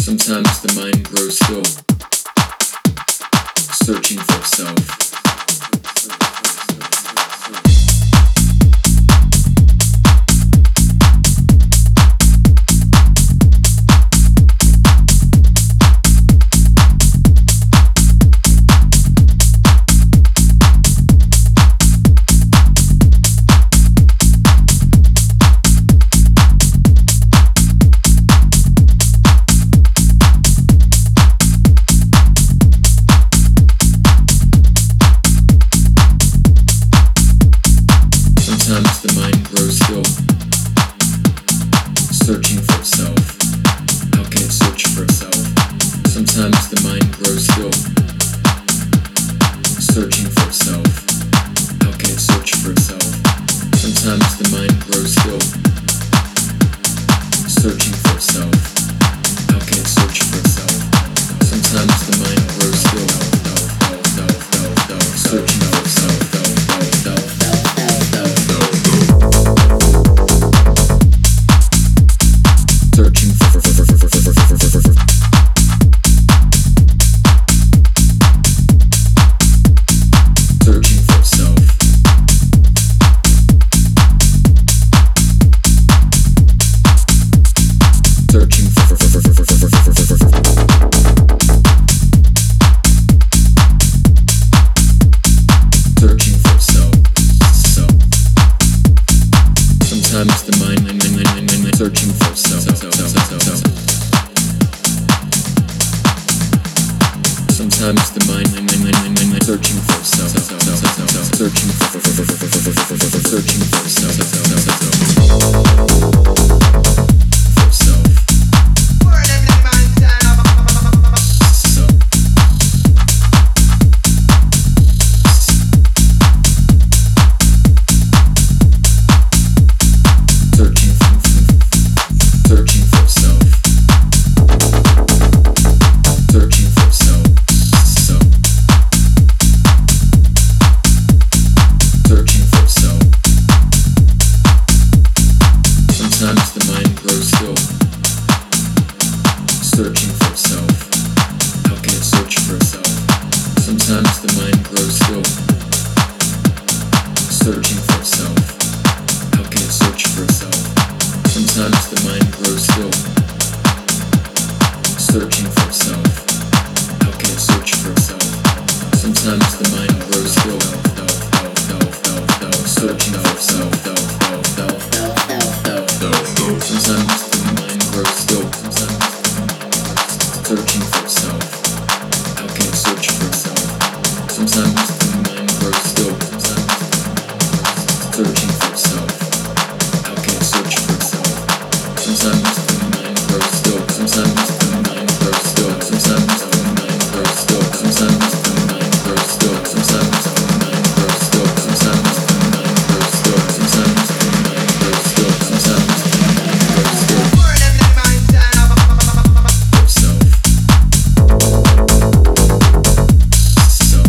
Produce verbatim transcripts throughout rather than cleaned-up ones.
Sometimes the mind grows still, searching for itself. Sometimes the mind grows still, searching for itself. How can it search for itself? Sometimes the mind grows still, searching for itself. How can it search for itself? Sometimes the mind grows still, searching for itself. How can it search for itself? Sometimes the mind grows still, searching for itself. Searching for, for, for, for, for, for, for, for, for, for. Searching for itself. Searching for, for, for, for, for, for, for, for, for, for, for. Searching for itself. So. Sometimes the mind, mind, mind, mind, mind, mind, searching for itself. Sometimes the mind, mind, mind, mind, mind, mind, searching for itself. Searching for, for, for, for, for, for, for, for, for, searching for itself. For itself. So. Searching for, searching for itself. Searching for itself. So. Searching for itself. Sometimes the mind grows still, searching for itself. How can it search for itself? Sometimes the mind grows still, searching for itself. How can it search for itself? Sometimes the mind grows still, searching for itself. How can it search for itself? Sometimes the mind grows still, searching for itself. Sometimes the mind grows still, searching for itself. How can it search for itself? Sometimes the mind grows still, searching for itself. How can it search for itself? Sometimes the mind grows still, sometimes the mind grows still, sometimes the mind grows still, sometimes the mind grows still, sometimes the mind grows still, sometimes the mind grows still, sometimes the mind grows still, sometimes the mind grows still. Itself. So.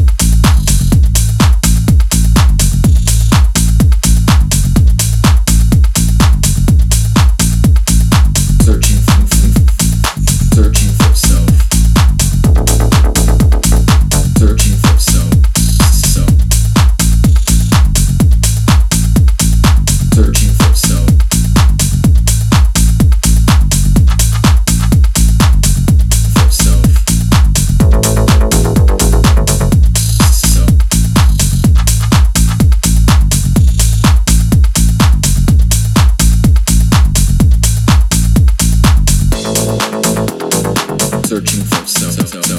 Searching for, searching for itself. Searching for itself. So. Searching for itself. For itself. So. Searching for itself.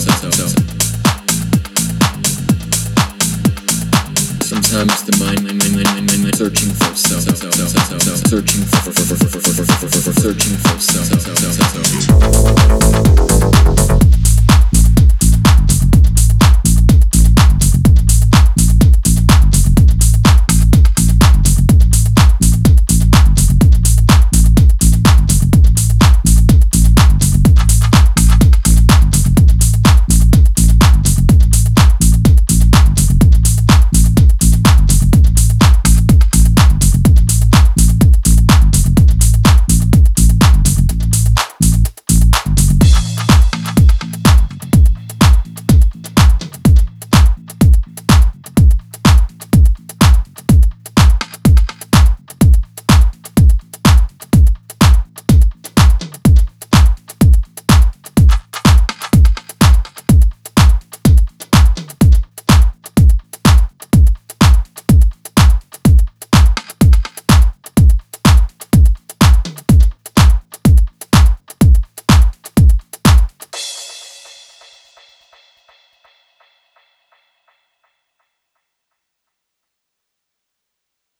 Sometimes the mind, mind, mind, mind, mind, mind, searching for itself. Searching for, for, for, for, for, for, for, for, for, for, searching for itself.